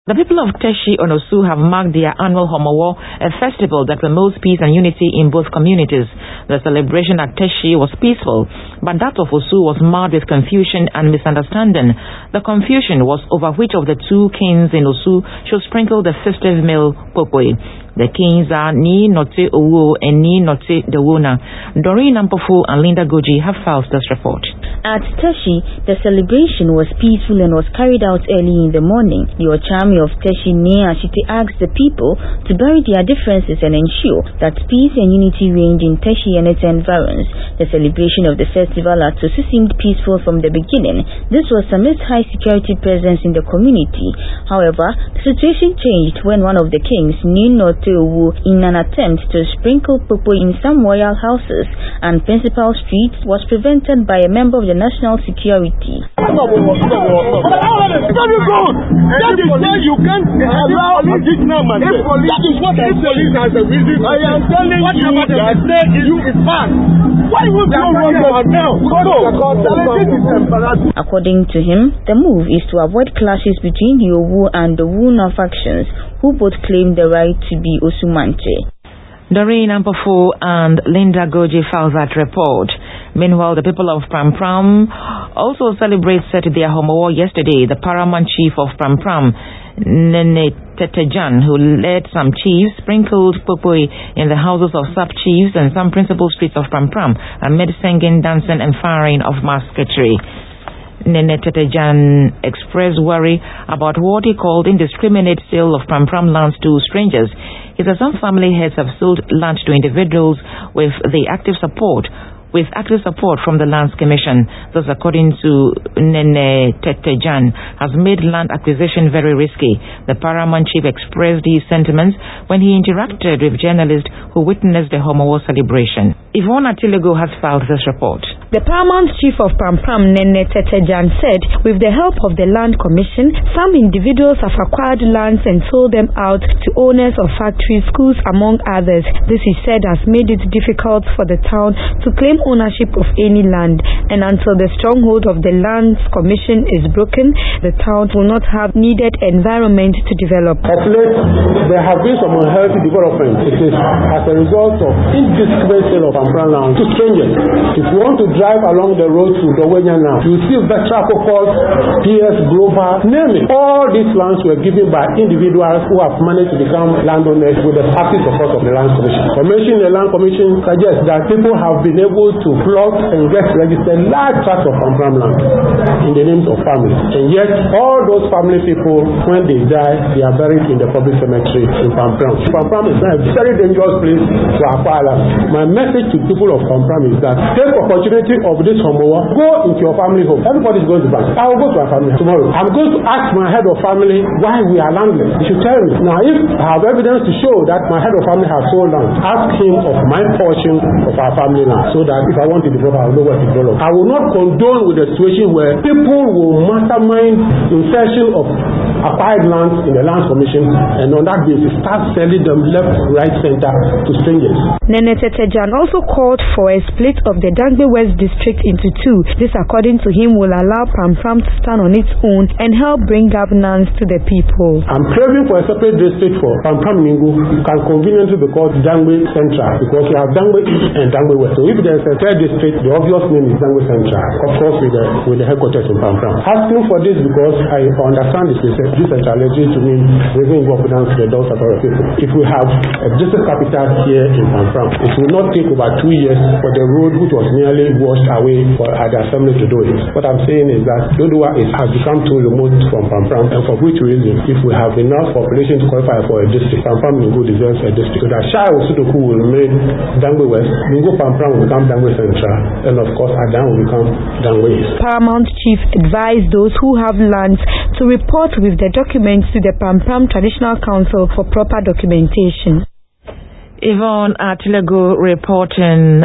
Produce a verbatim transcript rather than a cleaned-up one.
The people of Teshi on Osu have marked their annual Homowo, a festival that promotes peace and unity in both communities. The celebration at Teshi was peaceful, but that of Osu was marred with confusion and misunderstanding. The confusion was over which of the two kings in Osu should sprinkle the festive meal Popoi. The kings are Ni Note Owo and Ni Note Dewona. Doreen Nampofu and Linda Goji have filed this report. At Teshi, the celebration was peaceful and was carried out early in the morning. The Ochami of Teshi, May Ashiti, asked the people to bury their differences and ensure that peace and unity reigned in Teshi and its environs. The celebration of the festival at Osu seemed peaceful from the beginning. This was amidst high security presence in the community. However, the situation changed when one of the kings, Ni Note Owo, in an attempt to sprinkle popo in some royal houses and principal streets, was prevented by a member of the national security. That is why you can't allow a big man. That is what the police has a reason. I am telling you that you is bad. Why would you run over now? According to him, the move is to avoid clashes between the Owu and the Wuna factions, who both claim the right to be Osumanche. Doreen Nampofu and Linda Goji filed that report. Meanwhile, the people of Pram Pram also celebrated their Homowo yesterday. The paramount chief of Pram Pram, Nene Tetejan, who led some chiefs, sprinkled popoi in the houses of sub-chiefs and some principal streets of Pram Pram amid singing, dancing and firing of musketry. Nene Tetejan expressed worry about what he called indiscriminate sale of Pram Pram lands to strangers. He said some family heads have sold land to individuals with the active support with active support from the Lands Commission. Thus, according to Nene Tetejan, has made land acquisition very risky. The paramount chief expressed his sentiments when he interacted with journalists who witnessed the Homowo celebration. Yvonne Atilego has filed this report. The paramount chief of Pram Pram, Nene Tetejan, said with the help of the Land Commission, some individuals have acquired lands and sold them out to owners of factories, schools, among others. This, he said, has made it difficult for the town to claim ownership of any land, and until the stronghold of the Lands Commission is broken, the town will not have needed environment to develop. Of late, there have been some unhealthy development. It is as a result of indiscriminate sale of Pram Pram land to strangers. If you want to drive along the road to Dowenya now, you see Vectra Cocos, P S Grover, name it. All these lands were given by individuals who have managed to become landowners with the active support of the Lands Commission. Commission, the Land Commission suggests that people have been able to plot and get registered large tracts of Pram Pram land in the names of families. And yet, all those family people, when they die, they are buried in the public cemetery in Pram Pram. Pram Pram is a very dangerous place to acquire land. My message to people of Pram Pram is that take opportunity of this Homowo, go into your family home. Everybody is going to bank. I will go to my family tomorrow. I'm going to ask my head of family why we are landless. He should tell me. Now, if I have evidence to show that my head of family has sold land, ask him of my portion of our family land, so that if I want to develop, I will know where to develop. I will not condone with a situation where people will mastermind insertion of acquired lands in the Lands Commission and on that basis start selling them left, right, center to strangers. Nene Tetejan also called for a split of the Dangbe West district into two. This, according to him, will allow Pram Pram to stand on its own and help bring governance to the people. I'm craving for a separate district for Pram Pram Ningo. It can conveniently be called Dangbe Central because we have Dangbe East and Dangbe West. So if there's a third district, the obvious name is Dangbe Central, of course with the, with the headquarters in Pram Pram. Asking for this because I understand this decentralization to mean raising governance to the doors of our people. If we have a district capital here in Pram Pram, it will not take about two years for the road which was nearly washed away for the assembly to do it. What I'm saying is that Dodowa is, has become too remote from Pram Pram, and for which reason, if we have enough population to qualify for a district, Pram Pram Ningo deserves a district. So that Shai Osudoku will remain Dangbe West, Ningo Pram Pram will become Dangbe Central, and of course Adan will become Dangbe East. Paramount Chief advised those who have lands to report with the documents to the Pram Pram Traditional Council for proper documentation. Yvonne Atilego reporting.